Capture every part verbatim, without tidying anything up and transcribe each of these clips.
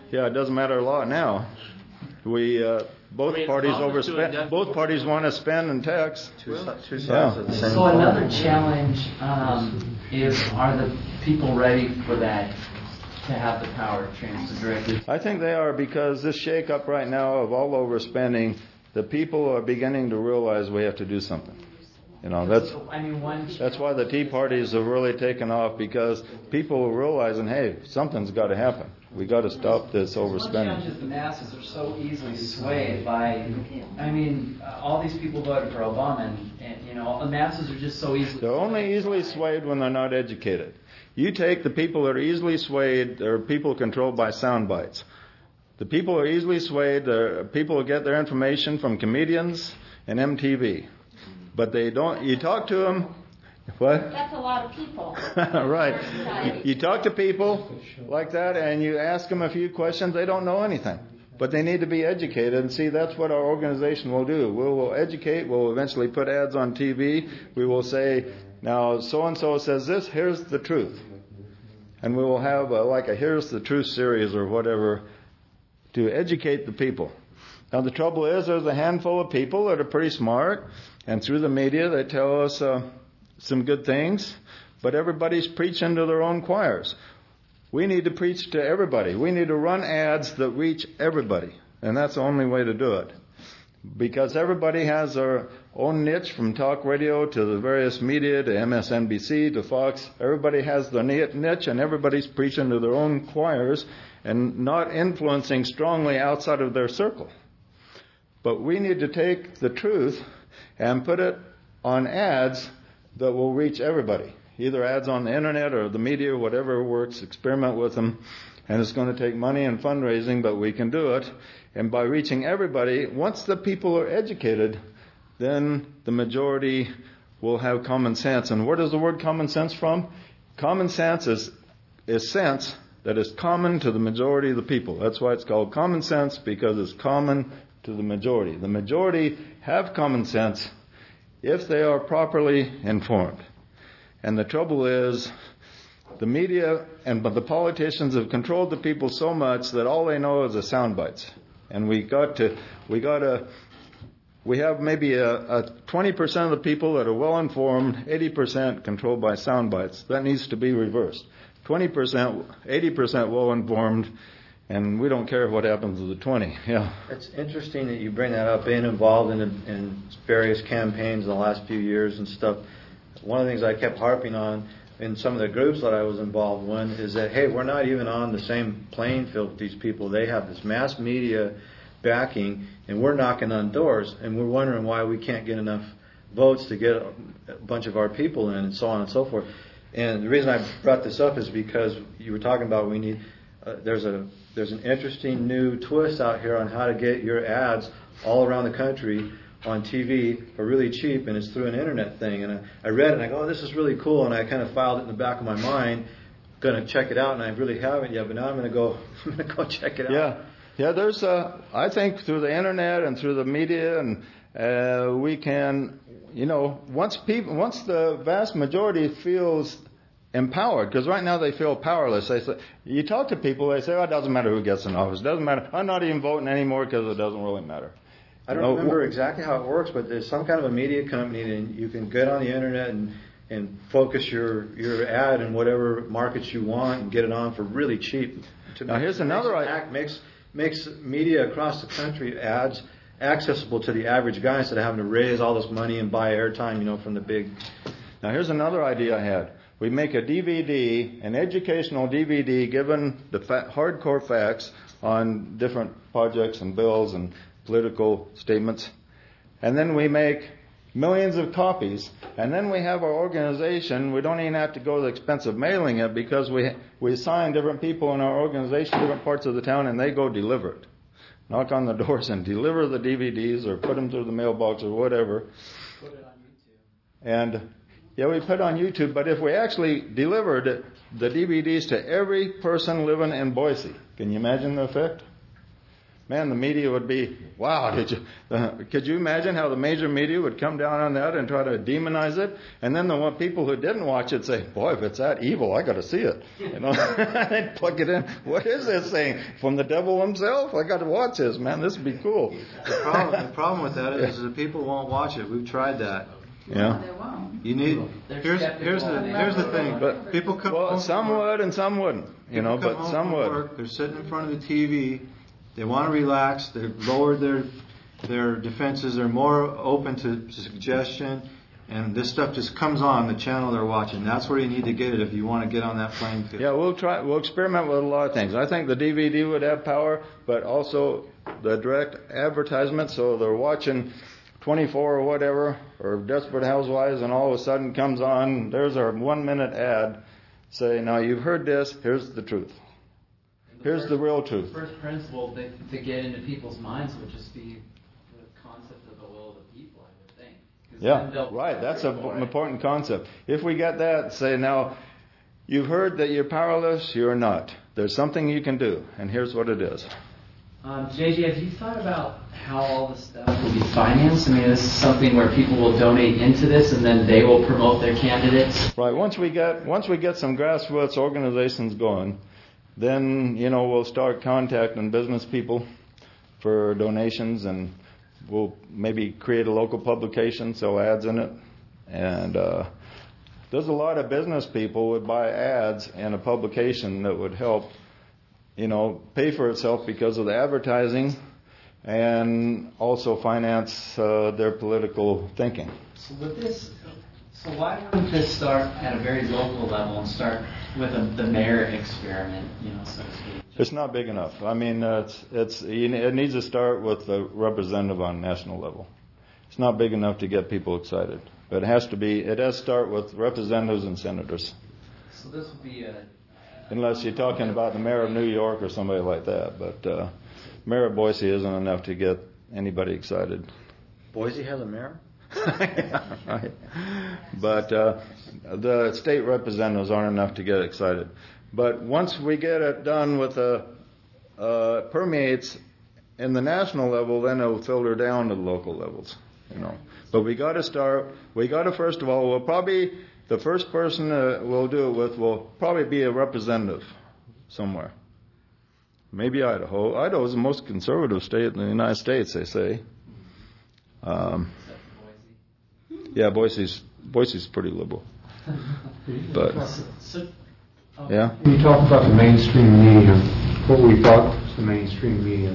Yeah, it doesn't matter a lot now. We uh, both I mean, parties Obama's doing overspend. that. Both parties want to spend and tax. Two, Well, two sides yeah. of the same So coin. another challenge um, is, are the people ready for that, to have the power transferred directly? I think they are, because this shake-up right now of all overspending, the people are beginning to realize we have to do something. You know, that's I mean, one that's why the Tea Parties have really taken off, because people are realizing, hey, something's got to happen. We got to stop this One challenge overspending. is the masses are so easily swayed by, I mean, uh, all these people voted for Obama, and, and you know, the masses are just so easily. They're only easily swayed when they're not educated. You take the people that are easily swayed, they're people controlled by sound bites. The people are easily swayed, they're people who get their information from comedians and M T V. But they don't, you talk to them, what? That's a lot of people. Right. You, you talk to people like that and you ask them a few questions, they don't know anything. But they need to be educated, and see, that's what our organization will do. We will educate, we'll eventually put ads on T V, we will say, now so-and-so says this, here's the truth. And we will have a, like a Here's the Truth series or whatever to educate the people. Now the trouble is, there's a handful of people that are pretty smart, and through the media they tell us uh, some good things, but everybody's preaching to their own choirs. We need to preach to everybody. We need to run ads that reach everybody, and that's the only way to do it. Because everybody has their own niche, from talk radio to the various media to M S N B C to Fox. Everybody has their niche, and everybody's preaching to their own choirs and not influencing strongly outside of their circle. But we need to take the truth and put it on ads that will reach everybody. Either ads on the internet or the media, whatever works, experiment with them. And it's going to take money and fundraising, but we can do it. And by reaching everybody, once the people are educated, then the majority will have common sense. And where does the word common sense from? Common sense is, is sense that is common to the majority of the people. That's why it's called common sense, because it's common to the majority. The majority have common sense if they are properly informed. And the trouble is, the media and the politicians have controlled the people so much that all they know is the sound bites. And we got to, we got to, we have maybe a, a twenty percent of the people that are well informed, eighty percent controlled by sound bites. That needs to be reversed. twenty percent, eighty percent well informed, and we don't care what happens to the twenty. Yeah. It's interesting that you bring that up, being involved in, in various campaigns in the last few years and stuff. One of the things I kept harping on in some of the groups that I was involved in is that, hey, we're not even on the same playing field with these people. They have this mass media backing, and we're knocking on doors, and we're wondering why we can't get enough votes to get a bunch of our people in, and so on and so forth. And the reason I brought this up is because you were talking about we need, uh, there's a there's an interesting new twist out here on how to get your ads all around the country on T V for really cheap, and it's through an internet thing. And I, I read it and I go, oh, this is really cool, and I kind of filed it in the back of my mind, going to check it out, and I really haven't yet, but now I'm going to go I'm going to go check it out. Yeah, yeah. There's, uh, I think, through the internet and through the media, and uh, we can, you know, once people, once the vast majority feels empowered, because right now they feel powerless. They say, you talk to people, they say, oh, it doesn't matter who gets in office. It doesn't matter. I'm not even voting anymore because it doesn't really matter. I don't No, remember exactly how it works, but there's some kind of a media company, and you can get on the internet and, and focus your, your ad in whatever markets you want and get it on for really cheap. To Now, make, here's another makes, idea. makes makes media across the country ads accessible to the average guy instead of having to raise all this money and buy airtime, you know, from the big. Now, here's another idea I had. We make a D V D, an educational D V D, given the fa- hardcore facts on different projects and bills and political statements. And then we make millions of copies. And then we have our organization. We don't even have to go to the expense of mailing it, because we we assign different people in our organization, different parts of the town, and they go deliver it. Knock on the doors and deliver the D V Ds, or put them through the mailbox or whatever. Put it on YouTube. And yeah, we put it on YouTube, but if we actually delivered the D V Ds to every person living in Boise, can you imagine the effect? man, the media would be, wow, did you, uh, could you imagine how the major media would come down on that and try to demonize it? And then the one, people who didn't watch it say, boy, if it's that evil, I got to see it. You know, they'd plug it in. What is this thing? From the devil himself? I got to watch this, man. This would be cool. The problem, the problem with that is, is that people won't watch it. We've tried that. Yeah. You need. Here's here's the here's the thing. But people come. Well, home some from work, would and some wouldn't. You know, people come but home some from would. Work, they're sitting in front of the T V. They want to relax. They've lowered their their defenses. They're more open to suggestion, and this stuff just comes on the channel they're watching. That's where you need to get it if you want to get on that playing field. Yeah, we'll try. We'll experiment with a lot of things. I think the D V D would have power, but also the direct advertisement. So they're watching twenty-four or whatever, or Desperate Housewives, and all of a sudden comes on, there's our one-minute ad. Say, now you've heard this, here's the truth. The Here's first, the real truth. The first principle to, to get into people's minds would just be the concept of the will of the people, I would think. Yeah, right. That's an important concept. If we get that, say, now, you've heard that you're powerless, you're not. There's something you can do, and here's what it is. Um, J J, have you thought about how all this stuff will be financed? I mean, this is something where people will donate into this and then they will promote their candidates? Right. Once we get once we get some grassroots organizations going, then, you know, we'll start contacting business people for donations, and we'll maybe create a local publication, sell ads in it. And uh, there's a lot of business people would buy ads in a publication that would help, you know, pay for itself because of the advertising, and also finance uh, their political thinking. So with this, so why wouldn't this start at a very local level and start with a, the mayor experiment, you know, so to speak? It's not big enough. I mean, uh, it's it's it needs to start with the representative on national level. It's not big enough to get people excited, but it has to be. It has to start with representatives and senators. So this would be a. Unless you're talking about the mayor of New York or somebody like that. But uh, mayor of Boise isn't enough to get anybody excited. Boise has a mayor? Yeah, right. But uh, the state representatives aren't enough to get excited. But once we get it done with the uh, permeates in the national level, then it'll filter down to the local levels. You know. But we got to start. We got to first of all. We'll probably. The first person uh, we'll do it with will probably be a representative somewhere. Maybe Idaho. Idaho is the most conservative state in the United States, they say. Um, yeah, Boise's Boise's pretty liberal. But yeah. You talk about the mainstream media. What we thought was the mainstream media.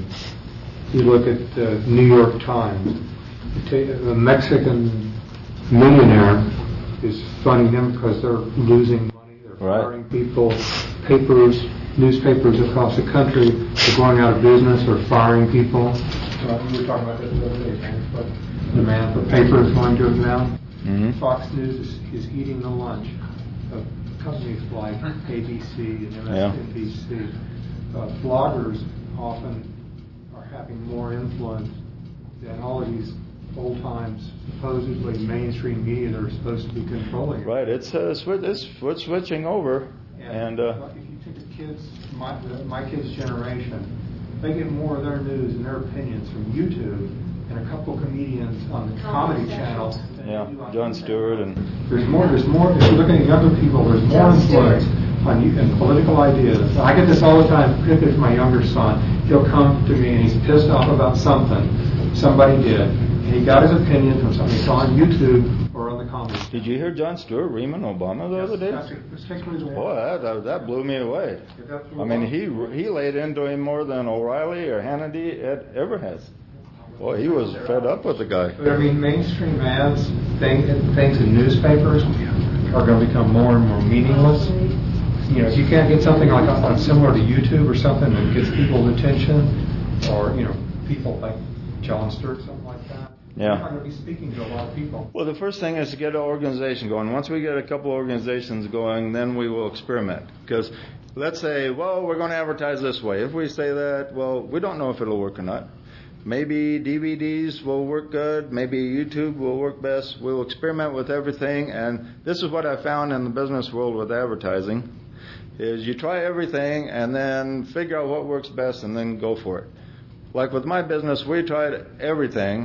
You look at the New York Times. You take a Mexican millionaire is funding them because they're losing money, they're firing right. people, papers, newspapers across the country are going out of business or firing people. Uh, we were talking about this the other day, but the demand for paper is going to go down. Mm-hmm. Fox News is, is eating the lunch of companies like A B C and M S N B C. Yeah. Uh, bloggers often are having more influence than all of these old times supposedly mainstream media that are supposed to be controlling it. Right, it's uh, sw- it's, it's switching over, yeah. and uh, if you take the kids, my my kids' generation, they get more of their news and their opinions from YouTube and a couple comedians on the Comedy Channel. Yeah, Jon Stewart and there's more. There's more. If you're looking at younger people, there's more influence on you and political ideas. I get this all the time, particularly from my younger son. He'll come to me and he's pissed off about something somebody did. And he got his opinion from something he saw on YouTube or on the Comedy Channel. Did you hear Jon Stewart reaming Obama the yes, other day? That's particularly the Boy, that, that, that blew me away. I mean, he he laid into him more than O'Reilly or Hannity ever has. Boy, he was fed up with the guy. But I mean, mainstream ads, thing, things in newspapers are going to become more and more meaningless. You know, if you can't get something like on similar to YouTube or something that gets people's attention, or you know, people like Jon Stewart, something like that. Yeah. You're not going to be speaking to a lot of people. Well, the first thing is to get an organization going. Once we get a couple organizations going, then we will experiment. Because let's say, well, we're going to advertise this way. If we say that, well, we don't know if it'll work or not. Maybe D V Ds will work good. Maybe YouTube will work best. We'll experiment with everything. And this is what I found in the business world with advertising, is you try everything and then figure out what works best and then go for it. like with my business, we tried everything.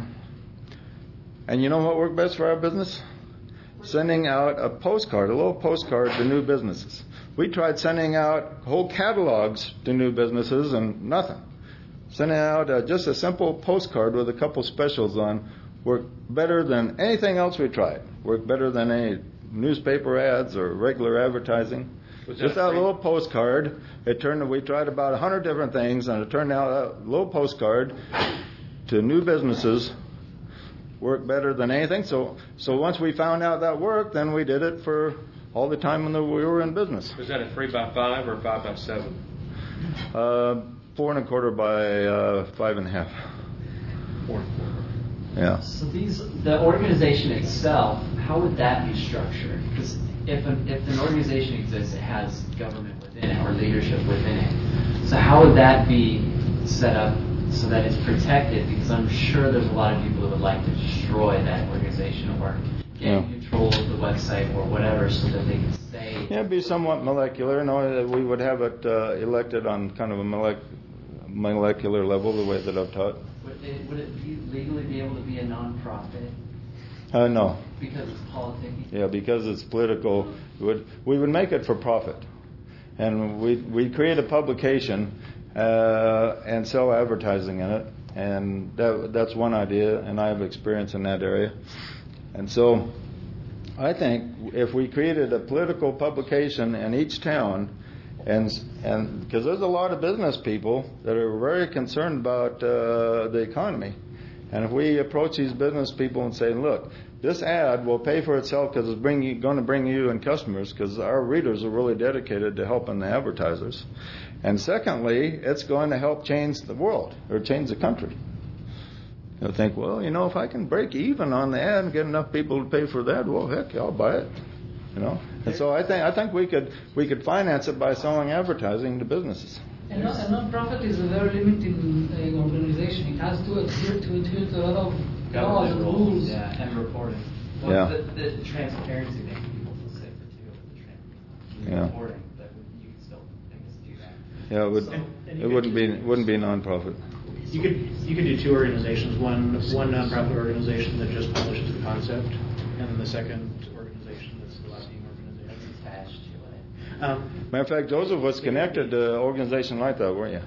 And you know what worked best for our business? Sending out a postcard, a little postcard to new businesses. We tried sending out whole catalogs to new businesses and nothing. Sending out uh, just a simple postcard with a couple specials on worked better than anything else we tried. Worked better than any newspaper ads or regular advertising. Was Just that that free? little postcard. It turned. We tried about a hundred different things, and it turned out a little postcard to new businesses worked better than anything. So, so once we found out that worked, then we did it for all the time when we were in business. Was that a three by five or five by seven? Uh, four and a quarter by uh, five and a half. Four and a quarter. Yeah. So these, the organization itself, how would that be structured? Because if an, if an organization exists, it has government within it or leadership within it. So how would that be set up so that it's protected? Because I'm sure there's a lot of people that would like to destroy that organization or get Yeah. control of the website or whatever so that they can say... Yeah, it'd be somewhat molecular. No, we would have it uh, elected on kind of a molec- molecular level, the way that I've taught. Would it, would it be, legally be able to be a non-profit Uh, no. because it's politicky? Yeah, because it's political. We would, we would make it for profit. And we we create a publication uh, and sell advertising in it. And that that's one idea, and I have experience in that area. And so I think if we created a political publication in each town, and and because there's a lot of business people that are very concerned about uh, the economy. And if we approach these business people and say, look, this ad will pay for itself because it's bring, going to bring you in customers because our readers are really dedicated to helping the advertisers. And secondly, it's going to help change the world or change the country. You'll think, well, you know, if I can break even on the ad and get enough people to pay for that, well, heck, I'll buy it. You know, and so I think I think we could we could finance it by selling advertising to businesses. A non- a non-profit is a very limited uh, organization. It has to adhere to, adhere to a lot of laws Government and rules, rules. yeah, and reporting. Well, Yeah. The, the transparency makes people feel safer too. The tran- Yeah. reporting, but you can still, I guess, do that. Yeah, it would So- And it you wouldn't could- be wouldn't be non-profit. You could you could do two organizations. One one nonprofit organization that just publishes the concept, and then the second organization that's the lobbying organization. Attached to it. Um, Matter of fact, Joseph was connected to an organization like that, weren't you?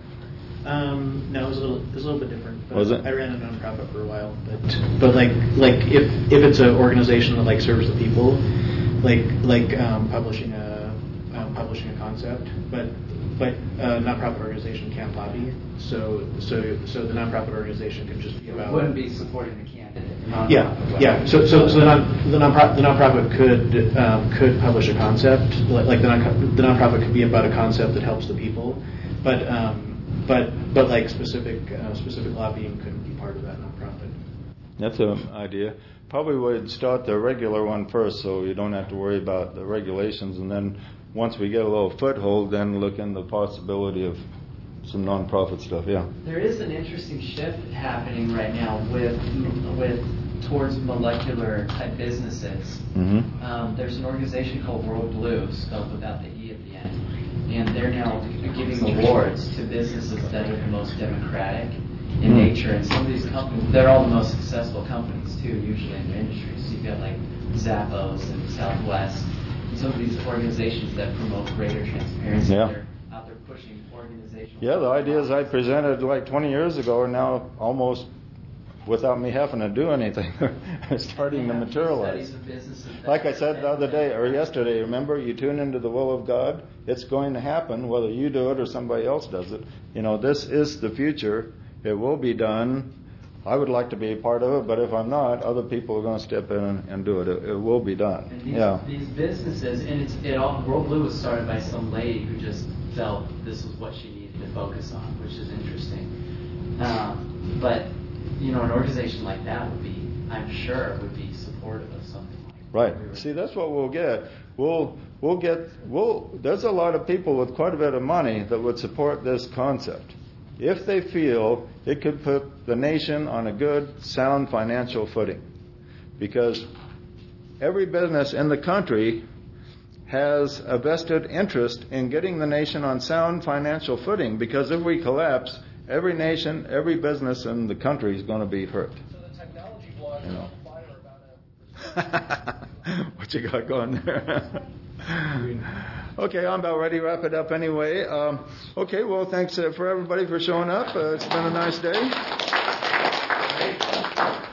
um, no, it was a little it was a little bit different. But Was it? I ran a nonprofit for a while, but but like like if if it's an organization that like serves the people, like like um, publishing a um, publishing a concept, but. But a nonprofit organization can't lobby, so so so the nonprofit organization can just be It about. wouldn't be supporting the candidate. Yeah, nonprofit yeah. way. So, so, so the non the nonprofit the nonprofit could um, could publish a concept like, like the non the nonprofit could be about a concept that helps the people, but um, but but like specific uh, specific lobbying couldn't be part of that nonprofit. That's an idea. Probably would start the regular one first, so you don't have to worry about the regulations, and then once we get a little foothold, then look into the possibility of some nonprofit stuff. Yeah. There is an interesting shift happening right now with with towards molecular type businesses. Mm-hmm. Um, there's an organization called World Blue, spelled without the E at the end, and they're now giving awards to businesses that are the most democratic in Mm. nature. And some of these companies, they're all the most successful companies too, usually in their industry. So you've got like Zappos and Southwest. Some of these organizations that promote greater transparency, Yeah. they're out there pushing organizational. Yeah, the ideas I presented like twenty years ago are now almost, without me having to do anything, starting to materialize. Studies of businesses that- Like I said the other day or yesterday, remember, you tune into the will of God. It's going to happen whether you do it or somebody else does it. You know, this is the future. It will be done. I would like to be a part of it, but if I'm not, other people are going to step in and, and do it. it. It will be done. And these, Yeah. these businesses, and it's it all. World Blue was started by some lady who just felt this was what she needed to focus on, which is interesting. Um, but you know, an organization like that would be, I'm sure, would be supportive of something like that. Right. We were- See, that's what we'll get. We'll we'll get. We'll. There's a lot of people with quite a bit of money that would support this concept if they feel it could put the nation on a good, sound financial footing. Because every business in the country has a vested interest in getting the nation on sound financial footing. Because if we collapse, every nation, every business in the country is going to be hurt. So the technology blog You is know. on fire about a What you got going there? Okay, I'm about ready to wrap it up anyway. Um, okay, well, thanks uh, for everybody for showing up. Uh, it's been a nice day.